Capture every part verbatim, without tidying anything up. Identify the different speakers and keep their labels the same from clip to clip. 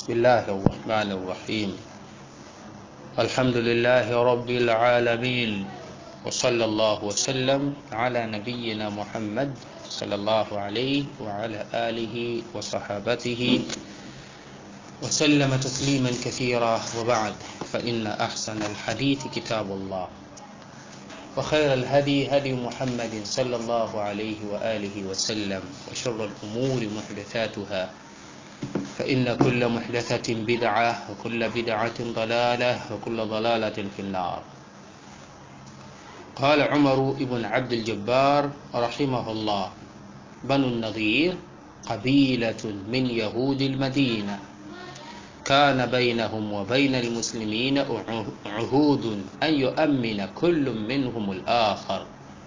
Speaker 1: بسم الله الرحمن الرحيم. الحمد لله رب العالمين، وصلى الله وسلم على نبينا محمد صلى الله عليه وعلى آله وصحابته وسلم تسليما كثيرا، وبعد، فإن أحسن الحديث كتاب الله، وخير الهدي هدي محمد صلى الله عليه وآله وسلم، وشر الأمور محدثاتها، فإن كل محدثة بدعة، وكل بدعة ضلالة، وكل ضلالة في النار. قال عمر بن عبد الجبار رحمه الله: بنو النضير قبيلة من يهود المدينة، كان بينهم وبين المسلمين عهود أن يؤمن كل منهم الآخر.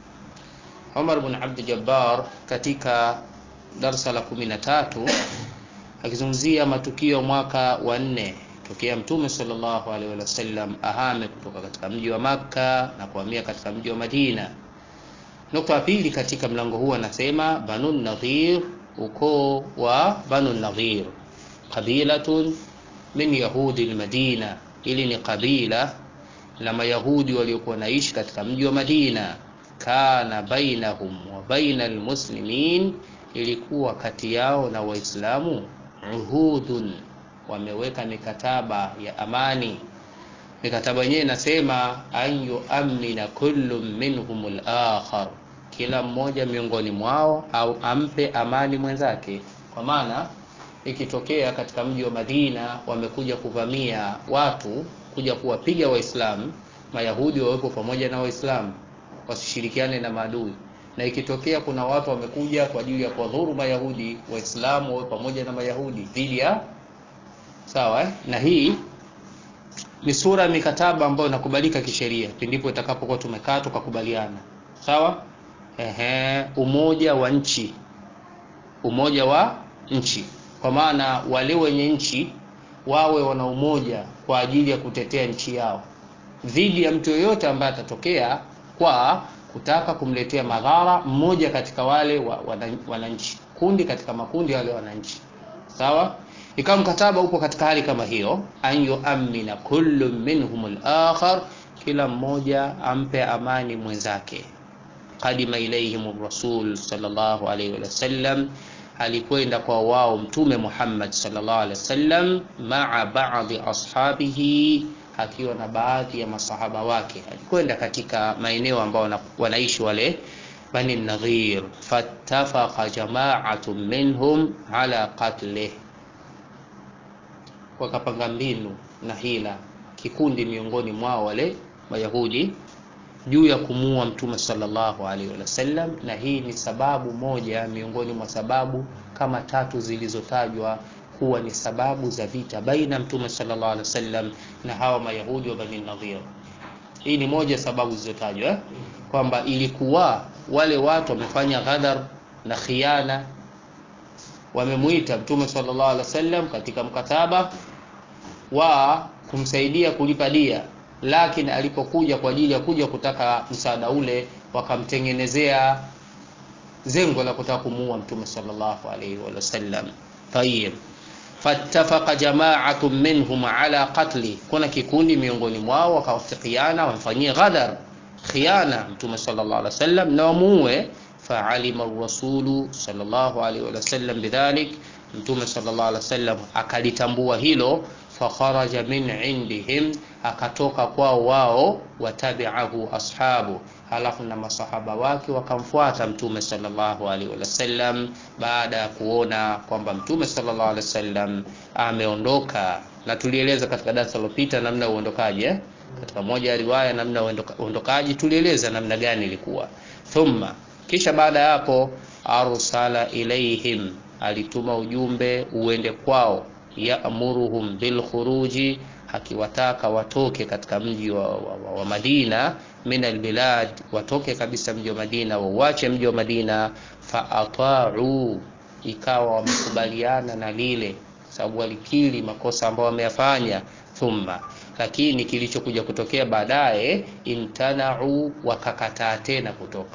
Speaker 1: Umar bin Abd Jabbar katika darasa la kumi na tatu akizungumzia matukio mwaka wa nne tokea Mtume sallallahu alaihi wasallam ahame kutoka katika mji wa Makka na kuhamia katika mji wa Madina. Nukta ya pili katika mlango huu anasema Banu Nadhir, ukoo wa Banu Nadhir, qabilatun min yahudi al-Madina, ili ni kabila la mayahudi waliokuwa naishi katika mji wa Madina. Kana bainahum wa bainal muslimin, ilikuwa kati yao na Waislamu uhudun, wameweka mikataba ya amani. Mikataba yenyewe inasema an yu'mina kullu minhum al-akhar, kila mmoja miongoni mwao au ampe amani mwenzake. Kwa maana ikitokea katika mji wa Madina wamekuja kuvamia watu, kuja kuwapiga Waislamu, Mayahudi wawepo pamoja na Waislamu, wasishirikiane na maadui. Na ikitokea kuna watu wamekuja kwa ajili ya kuwadhuru Mayahudi, Waislamu wawe pamoja na Mayahudi dhidi ya sawa eh? Na hii ni sura ya mikataba ambayo inakubalika kisheria pindipo itakapokuwa tumekaa tukakubaliana. Sawa? Ehe, umoja wa nchi. Umoja wa nchi. Kwa maana wale wenye nchi wawe wana umoja kwa ajili ya kutetea nchi yao dhidi ya mtu yoyote ambaye atatokea kwa kutaka kumletea madhara mmoja katika wale wananchi, kundi katika makundi wale wananchi. Sawa? Ikawa mkataba upo katika hali kama hiyo, an yu'mina kullu minhum al-akhar, kila mmoja ampe amani mwenzake. Qadima ilayhim ar-rasul sallallahu alayhi wasallam, alikwenda kwa wao Mtume Muhammad sallallahu alaihi wasallam, ma'a ba'dhi ashabihi, akiwa na baadhi ya masahaba wake. Alikwenda katika maeneo ambao wanaishi wale Bani Nadhir. Fattafaqa jama'atun minhum ala qatlih, wakapanga mbinu na hila kikundi miongoni mwao wale Mayahudi juu ya kumuua Mtume sallallahu alaihi wasallam. Na hii ni sababu moja miongoni mwa sababu kama tatu zilizotajwa kuwa ni sababu za vita baina Mtume sallallahu alaihi wasallam na hawa Mayahudi wa Bani Nadhir. Hii ni moja sababu zilizotajwa eh? Kwamba ilikuwa wale watu wamefanya ghadar na khiana, wamemuita Mtume sallallahu alaihi wasallam katika mkataba wa kumsaidia kulipa dia, lakini alipokuja kwa ajili ya kuja kutaka msaada ule wakamtengenezea zengo la kutaka kumuua Mtume sallallahu alaihi wasallam. Tayeb, fattafaqa jama'atun minhum ala qatli, kuna kikundi miongoni mwao wakawafikiana wamfanyie ghadar khiana Mtume sallallahu alaihi wasallam na wamuue. Fa'alima ar-rasulu sallallahu alaihi wasallam bidhalik, Mtume sallallahu alaihi wasallam akalitambua hilo. Fakharaja min indihim, akatoka kwao wao, watabi'ahu ashabu, halafu na masahaba wake wakamfuata Mtume sallallahu alaihi wasallam baada ya kuona kwamba Mtume sallallahu alaihi wasallam ameondoka. Na tulieleza katika darasa lililopita namna uondokaji eh? Katika moja ya riwaya namna uondokaji tulieleza namna gani ilikuwa. Thumma, kisha baada ya hapo, arsala ilaihim, alituma ujumbe uende kwao, ya'muruhum bil khuruji, akiwataka watoke katika mji wa, wa, wa, wa Madina, min albilad, watoke kabisa mji wa Madina, wauache mji wa Madina. Fa ata'u, ikawa wamekubaliana na lile, sababu walikiri makosa ambayo wameyafanya. Thumma, lakini kilichokuja kutokea baadaye, imtana'u, wakakataa tena kutoka.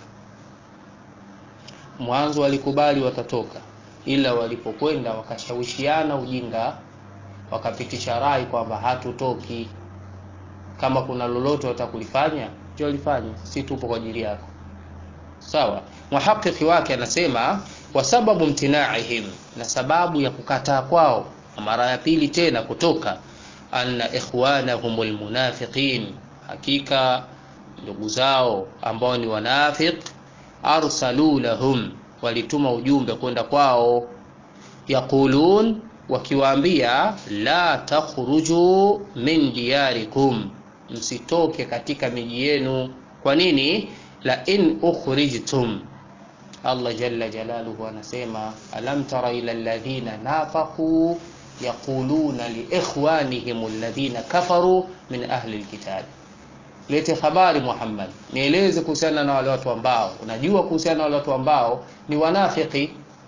Speaker 1: Mwanzo walikubali watatoka, ila walipokwenda wakashawishiana ujinga wakapitisha rai kwamba hatutoki, kama kuna lolote watakulifanya njoo lifanye, si tupo kwa ajili yako. Sawa. Muhaqqiqi wake anasema kwa sababu mtinaihim, na sababu ya kukataa kwao mara ya pili tena kutoka, anna ikhwanahumul munafiqin, hakika ndugu zao ambao ni wanafiq, arsalu lahum, walituma ujumbe kwenda kwao, yaqulun, wakiwaambia la takhruju min diyarikum, msitoke katika miji yenu. Kwa nini? La in ukhrijtum, Allah jalla jalaluhu anasema alam tara ila alladhina nafaqu yaquluna li ikhwanihim alladhina kafaru min ahli alkitab. Lete habari Muhammad, nieleze kuhusiana na wale watu ambao unajua kuhusiana na wale watu ambao ni wanafiki,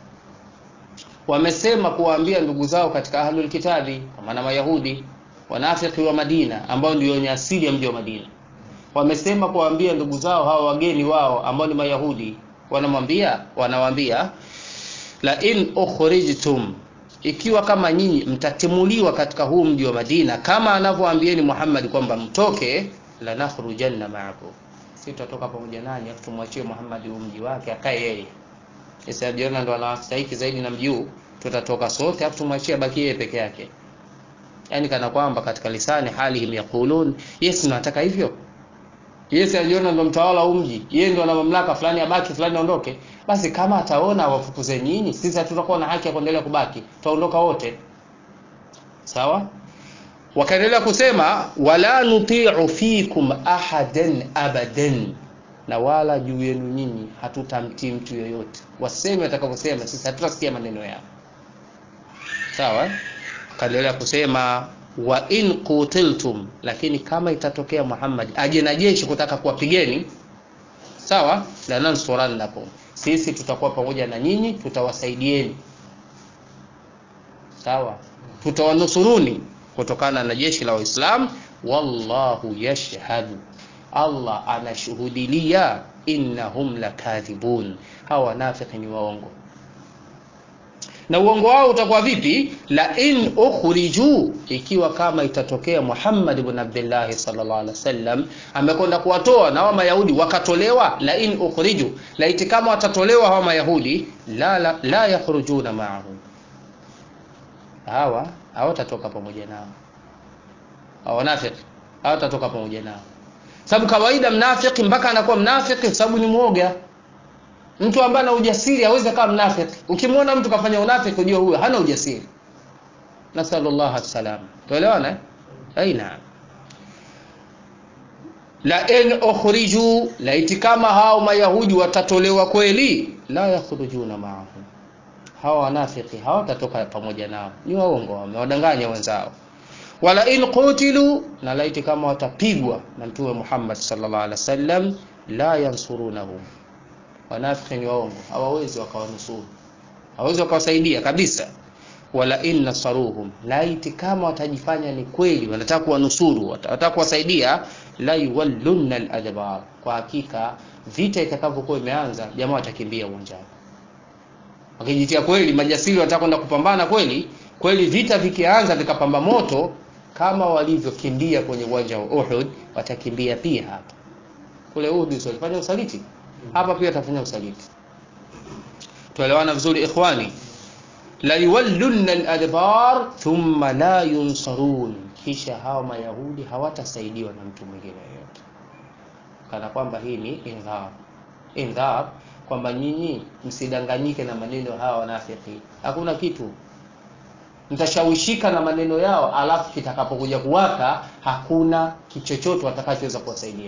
Speaker 1: wamesema kuwaambia ndugu zao katika ahlul kitabi, kwa maana Mayahudi, wanafiki wa Madina ambao ndio wenye asili ya mji wa Madina, wamesema kuwaambia ndugu zao hao wageni wao ambao ni Mayahudi, wanamwambia wanawaambia la in ukhrijtum, ikiwa kama nyinyi mtatimuliwa katika huu mji wa Madina kama anavyoambieni Muhammad kwamba mtoke, la nakhrujanna ma'akum, sitatoka pamoja nanyi, afu tumwachie Muhammad huu mji wake akae yeye. Sasa jiona ndo anastahili zaidi na mji huu, tutatoka sote afu tumwachie baki yeye peke yake. Yani kana kwamba katika lisani halihim yaqulun, yes nataka hivyo. Yes aliona ndo mtawala wa mji, yeye ndo ana mamlaka fulani, abaki fulani aondoke. Basi kama ataona wafukuze nyinyi, sisi tutakuwa na haki ya kuendelea kubaki, tutaondoka wote. Sawa? Wakaendelea kusema wala nuti'u fikum ahadan abadan, na wala juu yenu nyinyi hatutamtii mtu yoyote, waseme atakaposema, sisi hatutasikia maneno yao. Sawa? Kaendelea kusema wa in qutiltum, lakini kama itatokea Muhammad aje na jeshi kutaka kuwapigeni, sawa, la nansurannakum, sisi tutakuwa pamoja na nyinyi, tutawasaidieni. Sawa, tutawanusuruni kutokana na jeshi la Waislamu. Wallahu yashhadu, Allah anashuhudilia, innahum lakadhibun, hawa wanafiki ni waongo. Na uongo wao utakuwa vipi? La in ukhriju, ikiwa kama itatokea Muhammad ibn Abdullah sallallahu alaihi wasallam amekwenda kuwatoa na hawa Mayahudi wakatolewa, la in ukhriju, la itikama watatolewa hawa Mayahudi, la la, la yakhrujuna ma'ahum, hawa hawatatoka pamoja nao. Hawa wanafiki hawatatoka pamoja nao, sababu kawaida mnafiki mpaka anakuwa mnafiki sababu ni muoga. Mtu ambaye ana ujasiri hawezi kama mnafiki. Ukimwona mtu kafanya unafiki unajua huyo hana ujasiri. Nasallallahu alaihi. Tuelewana? Aina. La in ukhriju, la itikama hao Mayahudi watatolewa kweli, la yakhrujuna ma'ahum, hao wanafiki hawatatoka pamoja nao, ni waongo, wamewadanganya wenzao. Wala in qutilu, na la itikama watapigwa na Mtume Muhammad sallallahu alaihi wasallam, la yansurunahum, wanafiki ni waongo, hawawezi wakawanusuru, hawawezi wakawasaidia kabisa. Wala in nasaruhum, laiti kama watajifanya ni kweli wanataka kuwanusuru, wanataka kuwasaidia, la yuwallunna al-adbar, kwa hakika vita itakapokuwa imeanza jamaa watakimbia uwanjani. Wakijitia kweli majasiri wanataka kwenda kupambana kweli, kweli vita vikianza vikapamba moto kama walivyokimbia kwenye uwanja wa Uhud, watakimbia pia hapa. Kule Uhud walifanya usaliti, hapa pia watafanya usaliti. Tuelewana vizuri ikhwani? La yuwallunna al-adbar thumma la yunsarun, kisha hao Mayahudi hawatasaidiwa na mtu mwingine yote. Kana kwamba hii ni indhar, indhar kwamba nyinyi msidanganyike na maneno hawa wanafiki. Hakuna kitu, mtashawishika na maneno yao, alafu kitakapokuja kuwaka hakuna kichochote watakachoweza kuwasaidia.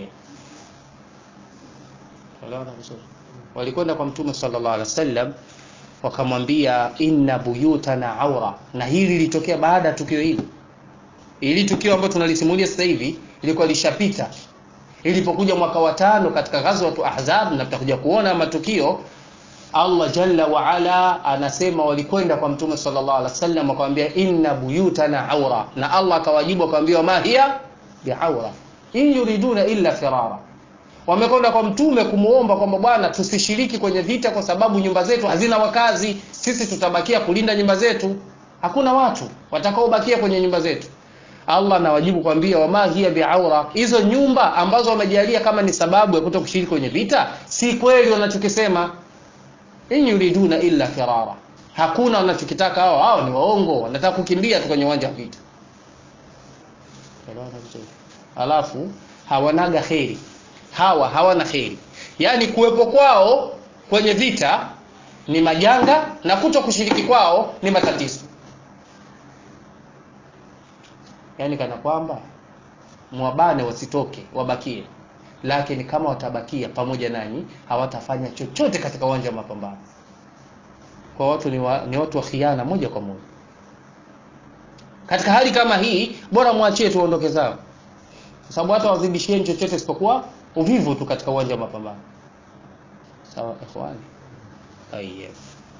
Speaker 1: Walaona vizuri, walikwenda kwa Mtume sallallahu alaihi wasallam wakamwambia inna buyutana aura, na hili lilitokea baada ya tukio hili. Ili tukio ambalo tunalisimulia sasa hivi ilikuwa lishapita. Ilipokuja mwaka wa tano katika ghazwatu Ahzab, na tutakuja kuona matukio, Allah jalla wa ala anasema walikwenda kwa Mtume sallallahu alaihi wasallam wakamwambia inna buyutana aura, na Allah akawajibu akamwambia ma hiya biaura in yuriduna illa firara. Wamekwenda kwa Mtume kumuomba kwamba bwana, tusishiriki kwenye vita kwa sababu nyumba zetu hazina wakazi, sisi tutabakia kulinda nyumba zetu. hakuna watu watakaobakia kwenye nyumba zetu. Allah anawajibu kwambia wama hiya bi'aura, hizo nyumba ambazo wamejalia kama ni sababu ya kutokushiriki kwenye vita, si kweli wanachokisema. In yuriduna illa firara, hakuna wanachokitaka hao, hao ni waongo, wanataka kukimbia tu kwenye uwanja wa vita. Alafu hawanaga kheri, hawa hawana kheri, yani kuwepo kwao kwenye vita ni majanga na kuto kushiriki kwao ni matatizo. Yani kana kwamba mwabane wasitoke, wabakie, lakini kama watabakia pamoja nanyi hawatafanya chochote katika uwanja wa mapambano. Kwa watu ni, wa, ni watu wa khiana moja kwa moja. Katika hali kama hii bora muachie tuondoke zao, kwa sababu hata wazidishieni chochote isipokuwa uvivu tu katika uwanja wa mapambano. Sawa ikhwani? Ayyeb.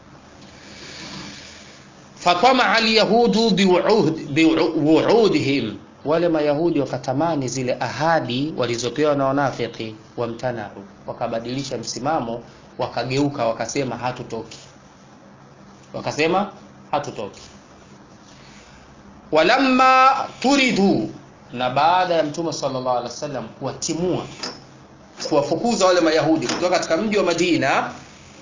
Speaker 1: Fatama al-yahudu biwu'ud biwu'udihim, wale mayahudi wakatamani zile ahadi walizopewa na wanafiki, wamtanahu, wakabadilisha msimamo, wakageuka wakasema hatutoki. Wakasema hatutoki. Walamma turidu, na baada ya Mtume sallallahu alaihi wasallam kuwatimua, kuwafukuza wale mayahudi kutoka katika mji wa Madina,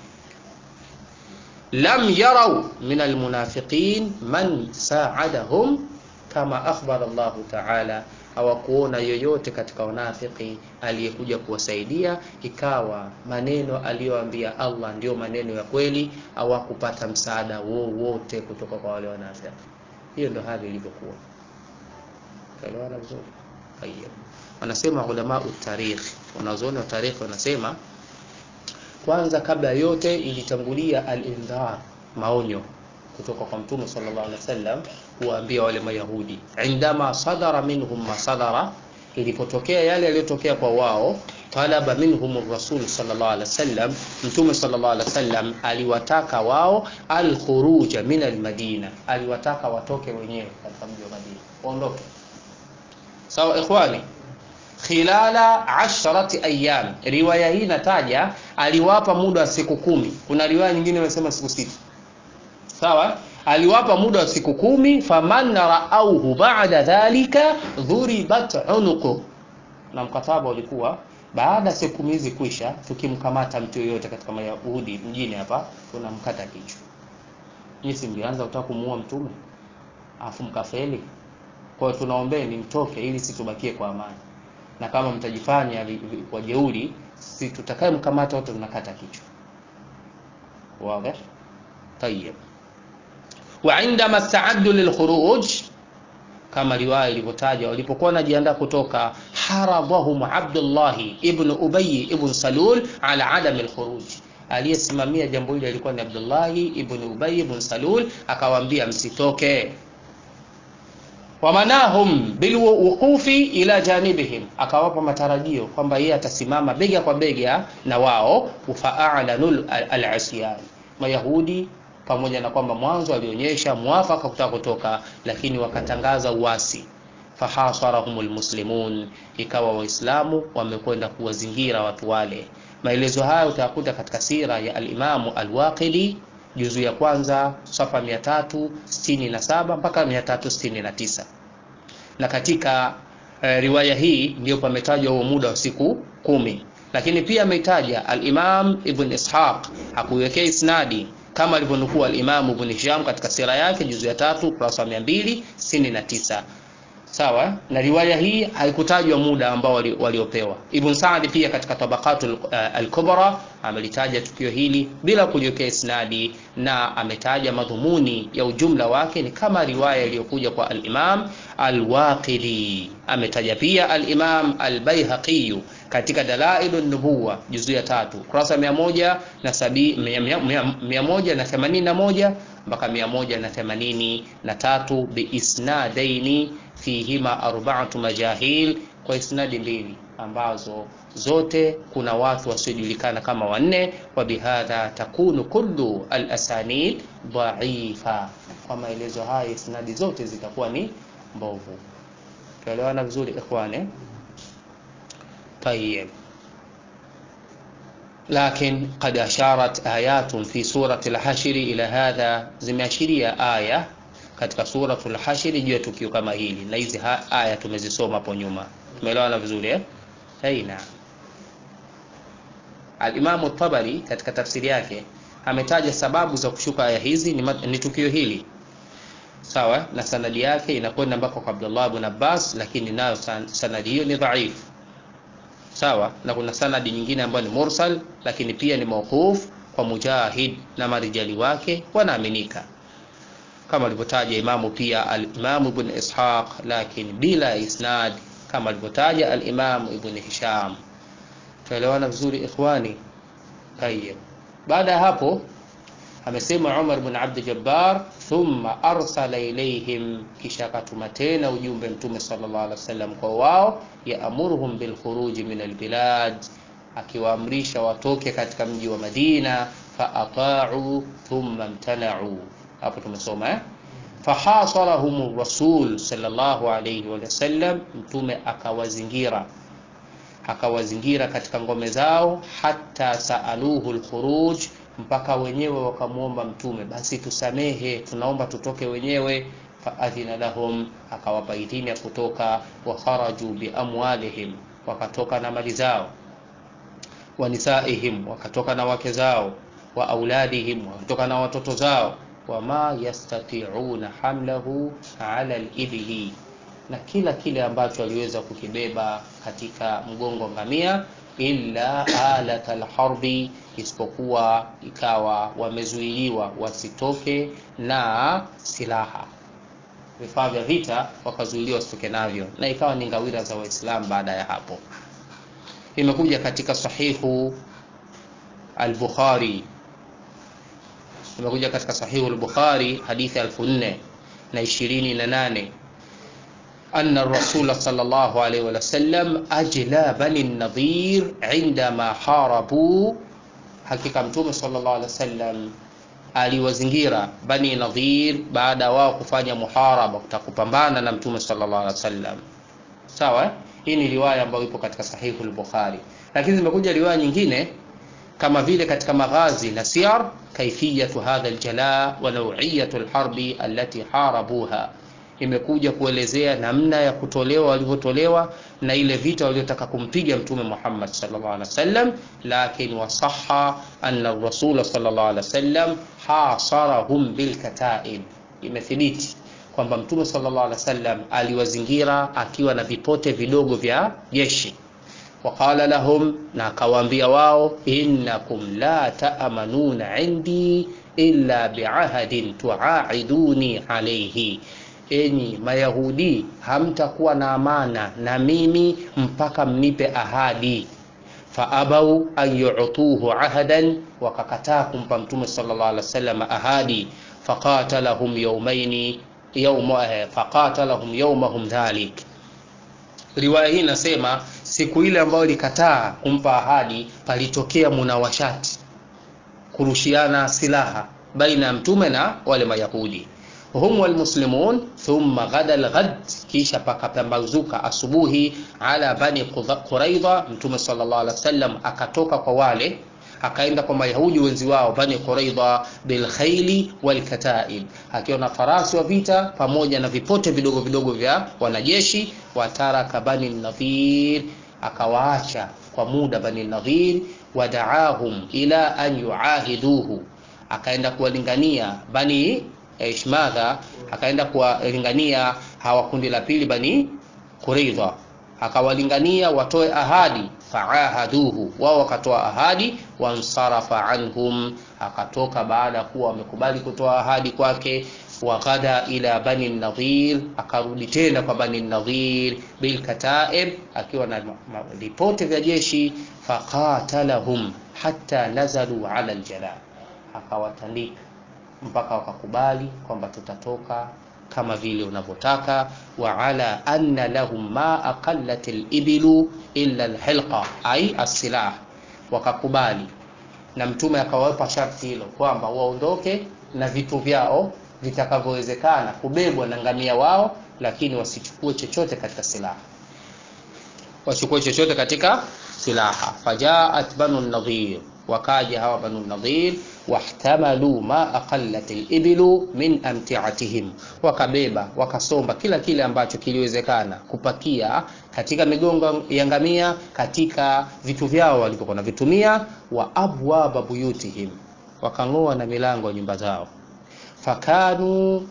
Speaker 1: lam yarau min almunafiqin man sa'adahum kama akhbara Allah ta'ala, hawakuona yoyote katika wanafiki aliyekuja kuwasaidia ikawa maneno aliyoambia Allah ndio maneno ya kweli, hawakupata msaada wowote kutoka kwa wale wanafiki. Hiyo ndio hali ilivyokuwa. Kaelewana vizuri? Haya. Wanasema ulama utarikh, wanazuoni wa tarikh wanasema kwanza kabla yote ilitangulia al-indhar, maonyo kutoka kwa Mtume sallallahu alaihi wasallam kuambia wale mayahudi, indama sadara minhum ma sadara, ilipotokea yale yaliyotokea kwa wao, talaba minhum ar-rasul sallallahu alaihi wasallam, Mtume sallallahu alaihi wasallam aliwataka wao al-khuruj min al-Madina, aliwataka watoke wenyewe katika mji wa Madina, waondoke. Sawa ikhwani? Khilala asharati ayyam, riwaya hii nataja aliwapa muda wa siku kumi. Kuna riwaya nyingine inasema siku sita. Sawa? Aliwapa muda wa siku kumi. Faman ra'awhu ba'da dhalika dhuribat unuqu, na mkataba ulikuwa baada siku kumi hizi kuisha, tukimkamata mtu yoyote katika Mayahudi mjini hapa tunamkata kichwa. Nyinyi mlianza kutaka kumuua mtume afu mkafeli, kwa hiyo tunaombeni mtoke ili situbakie kwa amani, na kama mtajifanya kwa jeuri, si tutakaye mkamata wote tunakata kichwa. Wazi? Tayeb. Wa indama sta'addu lilkhuruj, kama riwaya ilivyotaja, walipokuwa wanajiandaa kutoka, haradhahum Abdullah ibn Ubay ibn Salul ala adam alkhuruj, aliyesimamia jambo hili alikuwa ni Abdullah ibn Ubay ibn Salul, akawaambia msitoke. Wamanahum bilwuqufi ila janibihim, akawapa matarajio kwamba yeye atasimama bega kwa bega na wao. Fa'alanul al-asyan, Mayahudi pamoja na kwamba mwanzo alionyesha muafaka kutaka kutoka, lakini wakatangaza uasi. Fahasarahumul muslimun, ikawa waislamu wamekwenda kuwazingira watu wale. Maelezo haya utayakuta katika sira ya al-Imam al-Waqidi juzu ya kwanza safa mia tatu sitini na saba mpaka mia tatu sitini na tisa. Na katika e, riwaya hii ndio pametajwa huo muda wa siku kumi. Lakini pia ametaja al-Imam Ibn Ishaq, hakuwekea isnadi kama alivyonukuu al-Imam Ibn Hisham katika sira yake juzu ya tatu kurasa mia mbili sitini na tisa. Sawa? Na riwaya hii haikutajwa muda ambao waliopewa. Ibn Sa'd pia katika Tabaqatul uh, al-Kubra amelitaja tukio hili bila kuliwekea isnadi, na ametaja madhumuni ya ujumla wake ni kama riwaya iliyokuja kwa al-Imam al-Waqidi. Ametaja pia al-Imam al-Baihaqi katika Dalailun Nubuwa juzu ya tatu kurasa mia moja na themanini na moja mpaka mia moja na themanini na tatu biisnadaini fihima arba'atu majahil, kwa isnadi mbili ambazo zote kuna watu wasiojulikana kama wanne. Wa bihadha takunu kullu al-asanid dha'ifa, kwa maelezo haya isnadi zote zitakuwa ni mbovu. Tuelewana vizuri ikhwane? Tayyib. Lakin qad asharat ayatun fi surati al-Hashr ila hadha, zimeashiria aya katika suratul Hashr juu ya tukio kama hili, na hizi aya tumezisoma hapo nyuma. Tumeelewana vizuri eh? Haina. Al-Imam at-Tabari katika tafsiri yake ametaja sababu za kushuka aya hizi ni, ni tukio hili. Sawa, na sanadi yake inakwenda mpaka kwa Abdullah ibn Abbas, lakini nayo san, sanadi hiyo ni dhaifu. Sawa, na kuna sanadi nyingine ambayo ni mursal, lakini pia ni mawquf kwa Mujahid na marijali wake wanaaminika, kama alivyotaja Imamu pia al-Imam Ibn Ishaq, lakini bila isnad kama alivyotaja al-Imam Ibn Hisham. Tuelewana vizuri ikhwani? Tayeb. Baada ya hapo amesema Umar ibn Abd Jabbar, thumma arsala ilayhim, kisha akatuma tena ujumbe Mtume sallallahu alaihi wasallam kwa wao, yaamuruhum bil khuruj min al bilad, akiwaamrisha watoke katika mji wa Madina. Fa ata'u thumma imtana'u. Hapo tumesoma eh, fahasalahum rasul sallallahu alayhi wasallam, Mtume akawazingira akawazingira katika ngome zao, hatta saaluhu al-khuruj, mpaka wenyewe wakamuomba Mtume, basi tusamehe, tunaomba tutoke wenyewe. Fa adhina lahum, akawapa idhini ya kutoka. Wa kharaju bi amwalihim, wakatoka na mali zao. Wa nisaihim, wakatoka na wake zao. Wa auladihim, wakatoka na watoto zao. Wa ma yastati'una hamlahu ala al-ibli, na kila kile ambacho aliweza kukibeba katika mgongo ngamia, illa alat alharbi, isipokuwa ikawa wamezuiliwa wasitoke na silaha, vifaa vya vita wakazuiliwa wasitoke navyo, na ikawa ni ngawira za Waislamu. Baada ya hapo imekuja katika sahihu al-Bukhari, imekuja katika sahihu al-Bukhari hadithi elfu nne na ishirini na nane, أن الرسول صلى الله عليه وسلم أجلى بني النضير عندما حاربوا, hakika Mtume sallallahu alaihi wasallam aliwazingira Bani Nadhir baada wao kufanya muharaba, kutakupambana na Mtume sallallahu alaihi wasallam. Sawa, hii ni riwaya ambayo ipo katika sahihu al-Bukhari, lakini zimekuja riwaya nyingine kama vile katika maghazi na siyar, kaifiyatu hadha al-jala wa naw'iyatu al-harbi allati harabuha, imekuja kuelezea namna ya kutolewa walivyotolewa na ile vita waliotaka kumpiga Mtume Muhammad sallallahu alaihi wasallam. Lakini wasahha anna ar-rasul sallallahu alaihi wasallam hasarahum bil kataib, imethibiti kwamba Mtume sallallahu alaihi wasallam aliwazingira akiwa na vipote vidogo vya jeshi. Waqala lahum, na akawaambia wao, innakum la ta'amanuna indi illa bi'ahadin tu'aiduni alayhi, enyi Mayahudi hamtakuwa na amana na mimi mpaka mnipe ahadi. Fa abau an yu'tuhu ahadan, wakakataa kumpa Mtume sallallahu alaihi wasallam ahadi. Faqatalahum yawmaini yawma faqatalahum yawmahum dhalik. Riwaya hii nasema siku ile ambayo likataa kumpa ahadi, palitokea munawashati, kurushiana silaha baina ya Mtume na wale Mayahudi. Hum wal muslimun, thumma ghada al-ghad, kisha pakapambazuka asubuhi, ala Bani Quraidha, Mtume sallallahu alaihi wasallam akatoka kwa wale, akaenda kwa Mayahudi wenzi wao Bani Quraidha, bil khayli wal kataib, akiwa na farasi wa vita pamoja na vipote vidogo vidogo vya wanajeshi. Wataraka Bani Nadhir, akawaacha kwa muda Bani Nadhir. Wadaahum ila an yuahiduhu, akaenda kuwalingania Bani Ishmadha, akaenda kuwalingania hawa kundi la pili Bani Quraidha, akawalingania watoe ahadi. Faahaduhu, wao wakatoa ahadi. Wansarafa anhum, akatoka baada kuwa wamekubali kutoa ahadi kwake. Waghada ila Bani Nadhir, akarudi tena kwa Bani Nadhir bil kataib, akiwa na ripoti vya jeshi. Faqatalahum hatta nazalu ala aljala, akawatandika mpaka wakakubali kwamba tutatoka kama vile unavyotaka. Wa ala anna lahum ma aqallat al-ibilu illa al-hilqa, ay as-silah, wakakubali. Na Mtume akawapa sharti hilo kwamba waondoke na vitu vyao vitakavyowezekana kubebwa na ngamia wao, lakini wasichukue chochote katika silaha, wasichukue chochote katika silaha. Fajaat Banu Nadhir, wakaja hawa Banu Nadhir. wahtamalu ma aqallat al-ibilu min amti'atihim, wakabeba wakasomba kila kile ambacho kiliwezekana kupakia katika migongo ya ngamia katika vitu vyao walivyokuwa navitumia. Wa abwaba buyutihim, wakangoa na milango ya nyumba zao. Fakanu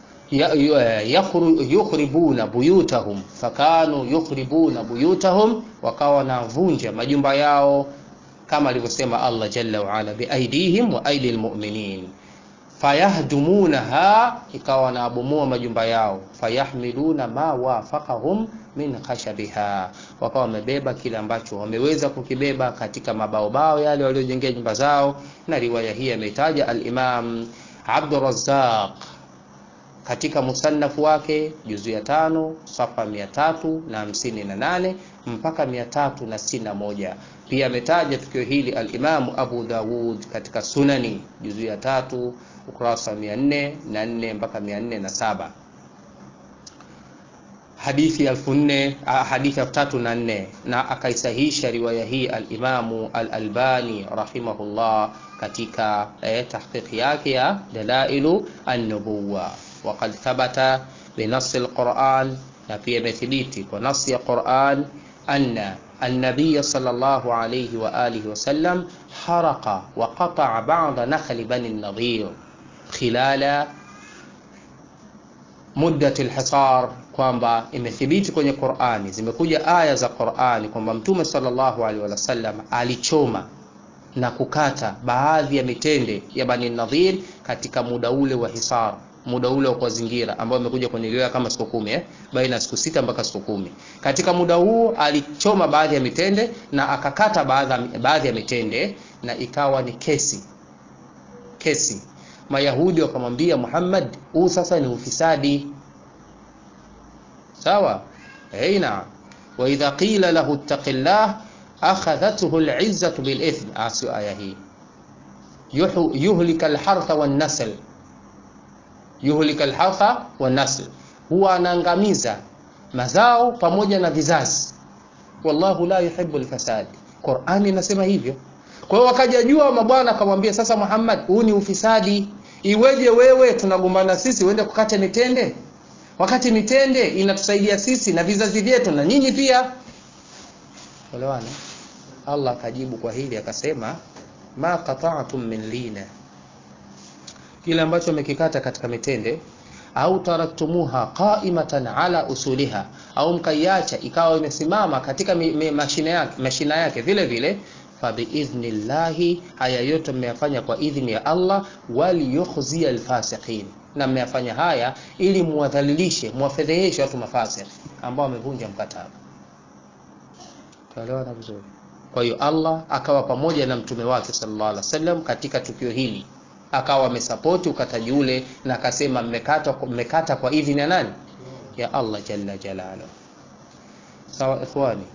Speaker 1: yukhribuna buyutahum, fakanu yukhribuna buyutahum, wakawa na vunja majumba yao kama alivyosema Allah jalla wa ala, biaidihim wa aidil mu'minin. Fayahdumunaha, ikawa na abomoa majumba yao. Fayahmiluna ma wafaqahum min khashabiha, wakawa wamebeba kile ambacho wameweza kukibeba katika mabaobao yale waliojengea nyumba zao. Na riwaya hii ametaja al-Imam Abdur Razzaq katika musannafu wake juzu ya tano safa mia tatu na hamsini na nane mpaka mia tatu na sitini na moja. Pia ametaja tukio hili al-Imam Abu Dawud katika Sunani juzu ya tatu ukurasa mia nne na nne mpaka mia nne na saba. Hadithi elfu nne hadithi elfu tatu na nne, na akaisahisha riwaya hii al-Imam al-Albani rahimahullah katika eh, tahqiqi yake ya Dalailu an-Nubuwah. Waqad thabata bi nass al-Quran, na pia imethibiti kwa nasi ya Quran, anna an-nabiy sallallahu alayhi wa alihi wa sallam haraqa wa qata'a ba'd nakhl bani an-Nadhir khilala muddat al-hisar, kwamba imethibiti kwenye Qur'ani, zimekuja aya za Qur'ani kwamba Mtume sallallahu alaihi wasallam alichoma na kukata baadhi ya mitende ya Bani Nadhir katika muda ule wa hisar, muda ule wa kuzingira ambao umekuja kwenye riwaya kama siku kumi, eh baina siku sita mpaka siku kumi. Katika muda huu alichoma baadhi ya mitende na akakata baadhi baadhi ya mitende, na ikawa ni kesi kesi. Mayahudi wakamwambia Muhammad, huu sasa ni ufisadi. Sawa? Aina wa idha qila lahu ittaqillah akhadhathu al'izzatu bil ithm. Asu aya hii, yuhlika al-hartha wan nasl, yuhlika al-hartha wan nasl, huwa anaangamiza mazao pamoja na vizazi. Wallahu la yuhibbu al-fasad, Qur'ani inasema hivyo. Kwa hiyo wakajajua mabwana, akamwambia sasa Muhammad, huu ni ufisadi, iweje wewe tunagombana sisi uende kukata mitende wakati mitende inatusaidia sisi na vizazi vyetu na nyinyi pia? Elewana. Allah akajibu kwa hili akasema, ma qata'tum min lina, kile ambacho mmekikata katika mitende, au taraktumuha qa'imatan ala usuliha, au mkaiacha ikawa imesimama katika mashina yake mashina yake vile vile, fa biidhnillahi, haya yote mmeyafanya kwa idhni ya Allah, wali yukhzi alfasiqin, na mmeyafanya haya ili muwadhalilishe muwafedheheshe watu mafasik ambao wamevunja mkataba. Tuelewana vizuri? Kwa hiyo Allah akawa pamoja na mtume wake sallallahu alaihi wasallam katika tukio hili, akawa amesapoti ukataji ule, na akasema mmekata mmekata kwa idhni ya nani? Ya Allah jalla jalaluhu. Sawa ikhwani?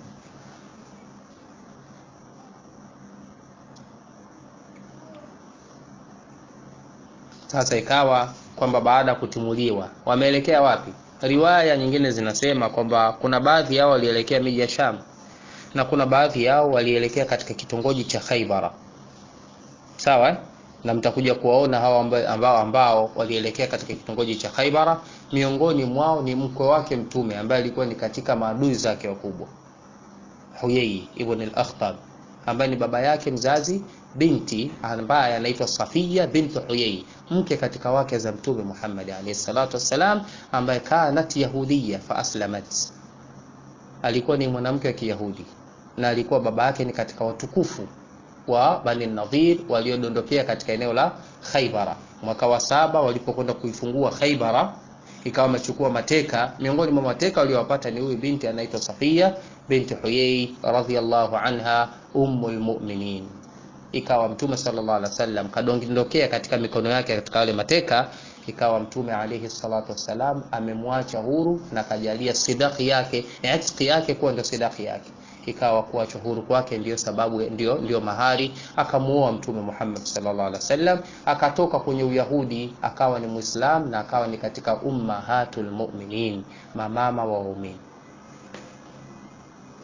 Speaker 1: Sasa ikawa kwamba baada ya kutimuliwa wameelekea wapi? Riwaya nyingine zinasema kwamba kuna baadhi yao walielekea miji ya Sham, na kuna baadhi yao walielekea katika kitongoji cha Khaybara. Sawa? Na mtakuja kuwaona hao ambao ambao walielekea katika kitongoji cha Khaybara, miongoni mwao ni mkwe wake mtume ambaye alikuwa ni katika maadui zake wakubwa, Huyai ibn al-Akhtab, ambaye ni baba yake mzazi binti ambaye anaitwa Safiya binti Huyai, mke katika wake za mtume Muhammad alayhi salatu wassalam, ambaye kanat yahudiya fa aslamat. Alikuwa ni mwanamke wa Kiyahudi na alikuwa baba yake ni katika watukufu wa Bani Nadhir waliodondokea katika eneo la Khaybara. Mwaka wa saba walipokwenda kuifungua Khaybara, ikawa wamechukua mateka, miongoni mwa mateka waliowapata ni huyu binti anaitwa Safiya binti Huyai radhiyallahu anha ummul mu'minin. Ikawa mtume sallallahu alaihi wasallam kadondokea katika mikono yake katika wale mateka, ikawa mtume alayhi salatu wasalam amemwacha huru na kajalia sidaqi yake, itqi yake kuwa ndio sidaqi yake, ikawa kuacha huru kwake ndio sababu ndio ndio mahari. Akamuoa mtume Muhammad sallallahu alaihi wasallam, akatoka kwenye Uyahudi akawa ni Muislam, na akawa ni katika ummahatul mu'minin, mamama wa waumini.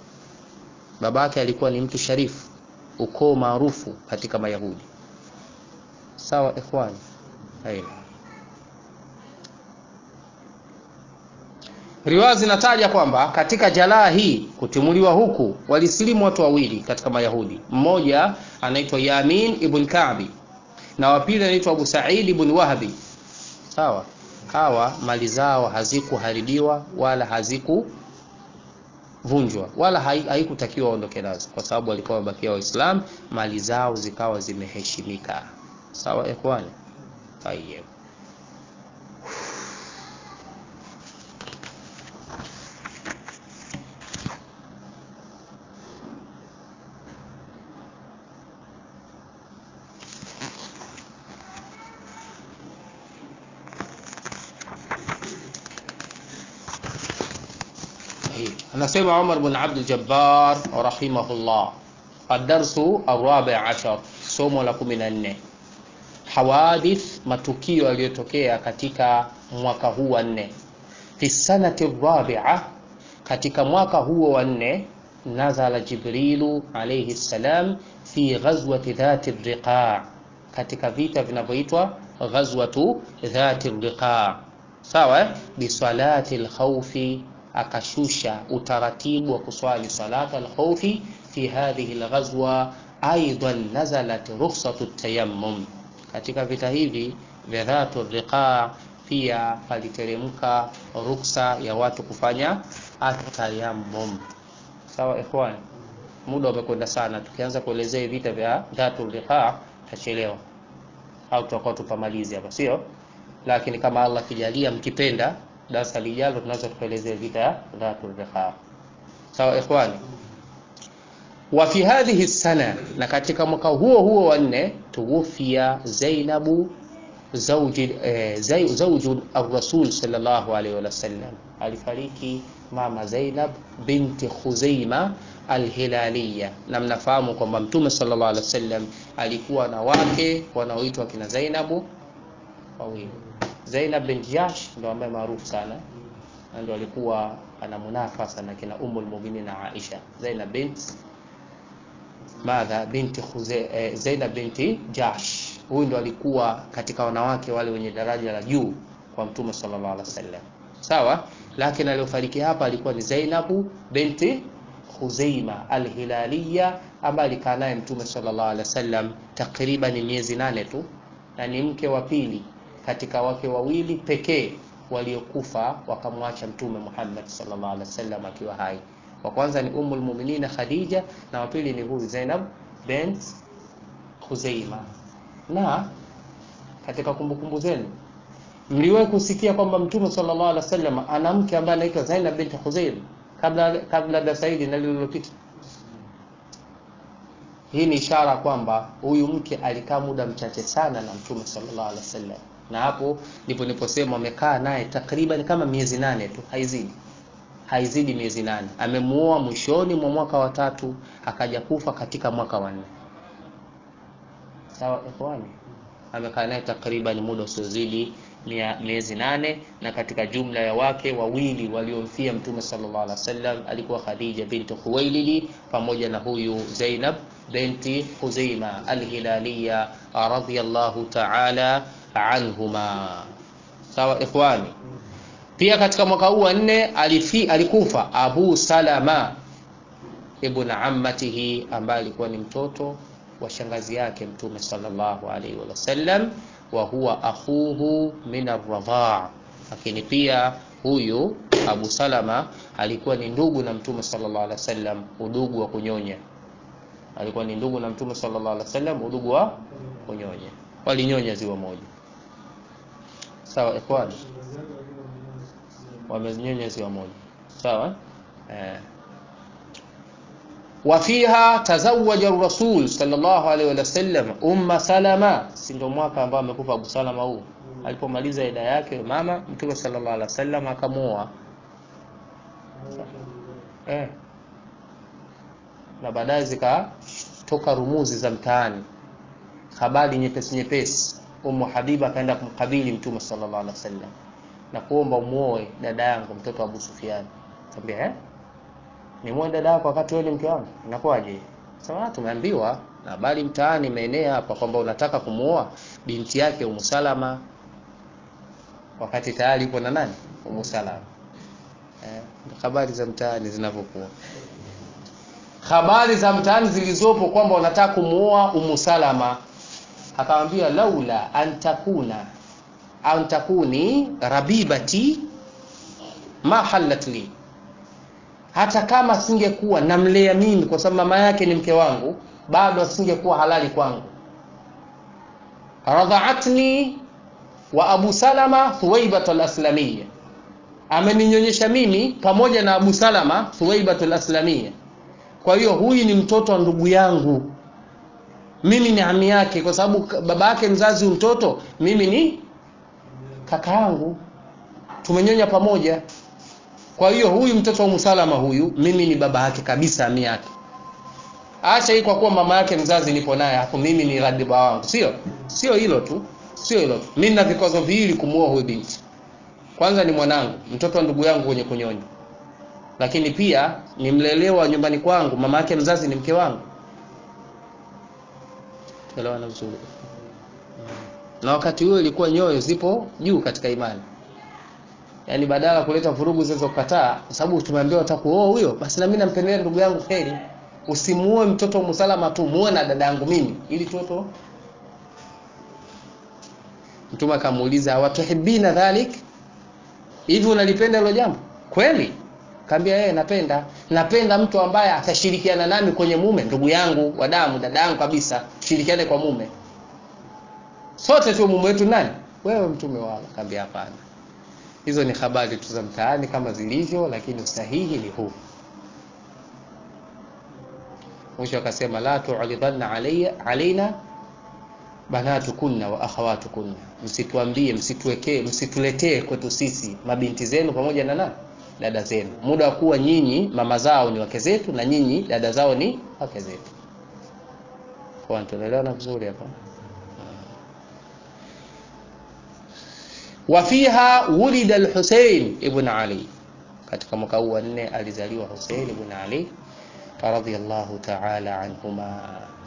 Speaker 1: Babake alikuwa ni mtu sharifu, ukoo maarufu katika Mayahudi. Sawa ikhwani. Haina riwaya zinataja kwamba katika jalaa hii kutimuliwa huku walisilimu watu wawili katika Mayahudi. Mmoja anaitwa Yamin ibn Ka'bi na wa pili anaitwa Abu Sa'id ibn Wahbi. Sawa, hawa mali zao hazikuharibiwa wala hazikuvunjwa wala haikutakiwa waondoke nazo, kwa sababu walikuwa wabakia Waislamu, mali zao zikawa zimeheshimika. Sawa ikhwani. Tayyib. Anasema Umar bin Abdul Jabbar rahimahullah, ad-darsu ar-rabi' ashar, somo la kumi na nne, hawadith, matukio yaliyotokea katika mwaka huu wa nne. Fi sanati ar-rabi'a, katika mwaka huo wa nne, nazala Jibrilu alayhi salam fi ghazwati dhati ar-riqa', katika vita vinavyoitwa ghazwatu dhati ar-riqa'. Sawa, bi salati al-khawfi, akashusha utaratibu wa kuswali salata al-khawfi. Fi hadhihi al-ghazwa aidan nazalat rukhsatu at-tayammum, katika vita hivi vya dhatu ar-riqa' pia paliteremka ruksa ya watu kufanya at-tayammum. Sawa ikhwan, muda umekwenda sana, tukianza kuelezea vita vya dhatu ar-riqa' tachelewa au tutakuwa tupamalizi hapa, sio? Lakini kama Allah kijalia mkipenda darasa lijalo tunaweza kuelezea vita ya dhatu ar-riqa'. Sawa ikhwani. Wa fi hadhihi sana, na katika mwaka huo huo wa nne, tuwafia Zainabu zawji eh, zawju ar-rasul sallallahu alayhi wa sallam, alifariki mama Zainab binti Khuzaima al-Hilaliya. Na mnafahamu kwamba Mtume sallallahu alayhi wa sallam alikuwa na wake wanaoitwa kina Zainabu wawili. Zainab bin Jahsh ndio ambaye maarufu sana, ndio alikuwa ana munafasa na kina Ummul Mu'minin Aisha. Zainab bint madha binti Khuzai eh, Zainab binti Jahsh, huyu ndo alikuwa katika wanawake wale wenye daraja la juu kwa Mtume sallallahu alaihi wasallam. Sawa, lakini aliyofariki hapa alikuwa ni Zainab binti Khuzaima al-Hilaliya, ambaye alikaa naye Mtume sallallahu alaihi wasallam takriban miezi nane tu, na ni mke wa pili katika wake wawili pekee waliokufa wakamwacha Mtume Muhammad sallallahu alaihi wasallam akiwa hai. Wa kwanza ni Ummul Mu'minin Khadija, na wa pili ni huyu Zainab bint Khuzaima. Na katika kumbukumbu zenu mliwahi kusikia kwamba Mtume sallallahu alaihi wasallam ana mke ambaye anaitwa Zainab bint Khuzaima kabla kabla da Saidi na lililopita? Hii ni ishara kwamba huyu mke alikaa muda mchache sana na Mtume sallallahu alaihi wasallam, na hapo ndipo niliposema amekaa naye takriban kama miezi nane tu, haizidi haizidi miezi nane. Amemuoa mwishoni mwa mwaka wa tatu, akaja kufa katika mwaka wa nne. Sawa ikhwani, amekaa naye takriban muda usiozidi miezi nane, na katika jumla ya wake wawili waliomfia Mtume sallallahu alaihi wasallam alikuwa Khadija binti Khuwailid pamoja na huyu Zainab binti Khuzaima al-Hilaliya radhiyallahu ta'ala anhuma. Sawa ikhwani. Pia katika mwaka huu wa nne alifi alikufa Abu Salama ibn ammatihi, ambaye alikuwa ni mtoto wa shangazi yake Mtume sallallahu alaihi wasallam, wa huwa akhuhu min ar-radha'. Lakini pia huyu Abu Salama alikuwa ni ndugu na Mtume sallallahu alaihi wasallam, udugu wa kunyonya. Alikuwa ni ndugu na Mtume sallallahu alaihi wasallam, udugu wa kunyonya, walinyonya ziwa moja. Sawa ikhwan, wamenyonya ziwa moja. Sawa eh. Wafiha tazawaja ar-rasul sallallahu alaihi wasallam umma Salama, si ndio mwaka ambao amekufa Abu Salama huu. Alipomaliza ida yake mama Mtume sallallahu alaihi wasallam akamuoa eh, na baadaye zikatoka rumuzi za mtaani, habari nyepesi nyepesi. Ummu Habiba akaenda kumkabili Mtume sallallahu alaihi wasallam na kuomba muoe dada yangu mtoto wa Abu Sufyan. Tambia eh, ni muoe dada yako wakati wewe ni mke wangu, inakuwaje? Sawa, tumeambiwa na bali mtaani imeenea hapa kwamba unataka kumuoa binti yake Umu Salama wakati tayari yupo na nani? Umu Salama. Eh, habari za mtaani zinavyokuwa. Habari za mtaani zilizopo kwamba unataka kumuoa Umu Salama, akamwambia laula antakuna antakuni rabibati ma halat li, hata kama singekuwa namlea mimi kwa sababu mama yake ni mke wangu, bado asingekuwa halali kwangu. Radha'atni wa Abu Salama Thuwaibah al-Aslamiyya, ameninyonyesha mimi pamoja na Abu Salama Thuwaibah al-Aslamiyya. Kwa hiyo huyu ni mtoto wa ndugu yangu, mimi ni ami yake, kwa sababu baba yake mzazi mtoto, mimi ni kaka yangu, tumenyonya pamoja. Kwa hiyo huyu mtoto wa Musalama huyu mimi ni baba yake kabisa, ami yake. Acha hii kwa kuwa mama yake mzazi nipo naye hapo, mimi ni radiba wangu. Sio sio hilo tu, sio hilo tu. Mimi na vikwazo viwili kumuoa huyu binti. Kwanza ni mwanangu, mtoto wa ndugu yangu kwenye kunyonya. Lakini pia ni mlelewa nyumbani kwangu, mama yake mzazi ni mke wangu. Tuelewana vizuri. Na wakati huo ilikuwa nyoyo zipo juu katika imani. Yaani badala kuleta vurugu zizo kukataa, kwa sababu tumeambiwa utakuoa huyo, basi na mimi nampendelea ndugu yangu kheri. Usimuoe mtoto Musalama tu, muoe na dada yangu mimi ili toto. Mtume akamuuliza watuhibina dhalik, hivi unalipenda hilo jambo kweli? Kaambia yeye napenda. Napenda mtu ambaye atashirikiana nami kwenye mume, ndugu yangu wa damu, dada yangu kabisa, shirikiane kwa mume. Sote tu mume wetu nani? Wewe mtume wao. Kaambia hapana. Hizo ni habari tu za mtaani kama zilivyo, lakini usahihi ni huu. Mwisho akasema la tu'ridhanna alayya alaina banatukunna wa akhawatukunna, msituambie, msituwekee, msituletee kwetu sisi mabinti zenu pamoja na nani? Dada zenu. Muda wa kuwa nyinyi mama zao ni wake zetu na nyinyi dada zao ni wake zetu. Kwa tunaelewana vizuri hapa. Wafiha wulida al-Husayn ibn Ali, katika mwaka wa nne alizaliwa Husayn ibn Ali radhiyallahu ta'ala anhuma.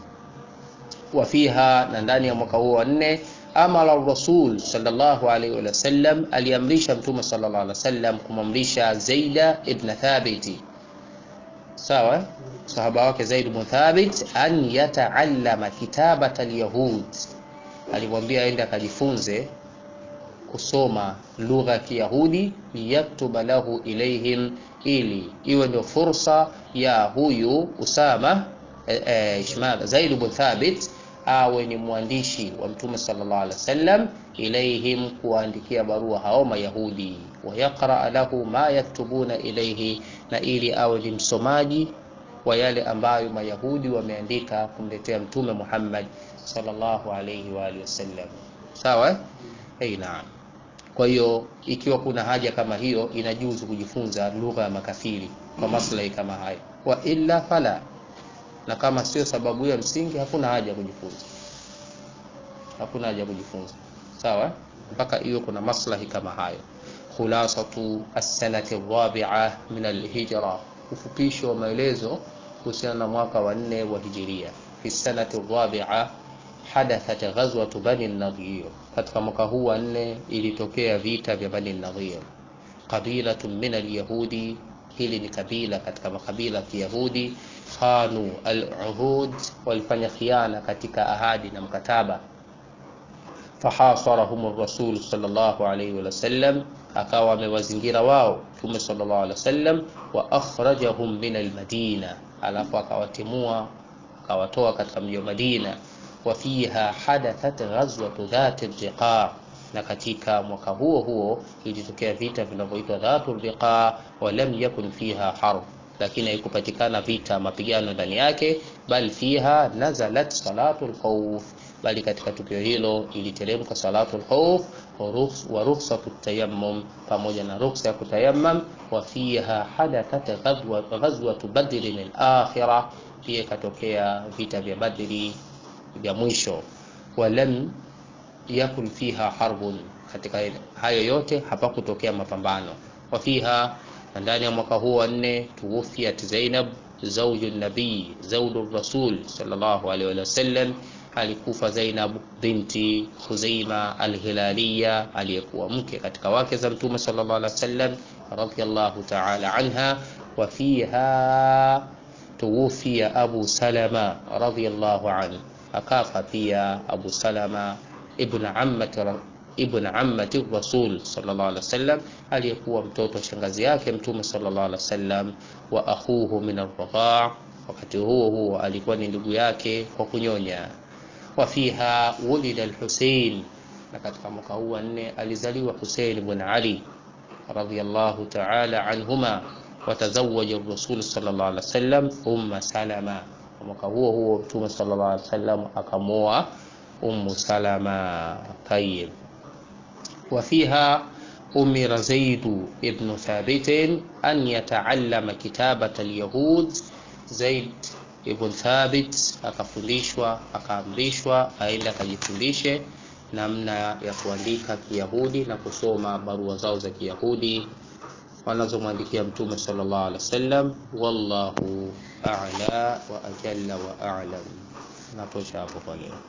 Speaker 1: Wafiha, na ndani ya mwaka wa nne, amara Rasul sallallahu alayhi wa sallam, aliamrisha Mtume sallallahu alayhi wa sallam kumamrisha Zaid ibn Thabit, sawa, sahaba wake Zaid ibn Thabit, an yataallama kitabata al-yahud. Alimwambia aende akajifunze kusoma lugha ya Kiyahudi, liyaktuba lahu ilaihim, ili iwe ndio fursa ya huyu Usama eh, eh, Ishmael Zaid ibn Thabit awe ni mwandishi wa Mtume sallallahu alaihi wasallam, ilaihim, kuandikia barua hao Mayahudi, wa yaqra lahu ma yaktubuna ilaihi, na ili awe ni msomaji wa yale ambayo Mayahudi wameandika kumletea Mtume Muhammad sallallahu alaihi wa alihi wasallam. Sawa? Eh, naam. Kwa hiyo ikiwa kuna haja kama hiyo, inajuzu kujifunza lugha ya makafiri kwa maslahi kama hayo, wa illa fala. Na kama sio sababu ya msingi, hakuna haja kujifunza, hakuna haja kujifunza. Sawa, mpaka hiyo kuna maslahi kama hayo. Khulasatu as-sanati ar-rabi'a min al-hijra, ufupisho wa maelezo kuhusiana na mwaka wa nne wa hijiria. Fi sanati ar-rabi'a hadathat ghazwat Bani an-Nadhir, katika mwaka huu wa nne ilitokea vita vya Bani an-Nadhir. Qabilatun min al-yahudi, hili ni kabila katika makabila ya Kiyahudi. Khanu al-uhud, walifanya khiana katika ahadi na mkataba. Fahasarahum ar-rasul sallallahu alayhi wa sallam, akawa amewazingira wao Mtume sallallahu alayhi wa sallam, wa akhrajahum min al-Madina, alafu akawatimua, akawatoa katika mji wa Madina. Wa fiha hadathat ghazwatu dhat al-riqa, na katika mwaka huo huo ilitokea vita vinavyoitwa Dhatul Riqa, wa lam yakun fiha harb, lakini haikupatikana vita mapigano ndani yake, bal fiha nazalat salatul khawf, bali katika tukio hilo iliteremka salatul khawf wa rukhsatut tayammum, pamoja na rukhsa ya kutayammam. Wa fiha hadathat ghazwatu badr al-akhirah, pia katokea vita vya Badri vya mwisho. Wa lam yakun fiha harbun, katika hayo yote hapakutokea mapambano. Wa fiha, ndani ya mwaka huu wa nne, tuwafiyat Zainab zawju nabii zawju rasul sallallahu alaihi wasallam, alikufa Zainab binti Khuzaima al-Hilaliya, aliyekuwa mke katika wake za Mtume sallallahu alaihi wasallam radhiyallahu ta'ala anha. Wa fiha tuwfiya Abu Salama radhiyallahu anhu, akafa pia Abu Salama ibn ammati ibn ammati Rasul sallallahu alaihi wasallam, aliyekuwa mtoto shangazi yake Mtume sallallahu alaihi wasallam. Wa akhuhu min ar-radha', wakati huo huo alikuwa ni ndugu yake kwa kunyonya. Wa fiha wulida al-Husayn, na katika mwaka huu wa nne alizaliwa Husayn ibn Ali radhiyallahu ta'ala anhuma. Wa tazawwaja ar-Rasul sallallahu alaihi wasallam Umma Salama, mwaka huo huo Mtume sallallahu alaihi wasallam akamoa Ummu Salama. Tayyib. Wa fiha umira Zaid ibn Thabit an yata'allama kitabat al-yahud. Zaid ibn Thabit akafundishwa, akaamrishwa aenda akajifundishe namna ya kuandika Kiyahudi na kusoma barua zao za Kiyahudi wanazomwandikia Mtume sallallahu alaihi wasallam. Wallahu a'la wa ajalla wa a'lam. Natosha hapo kwa leo.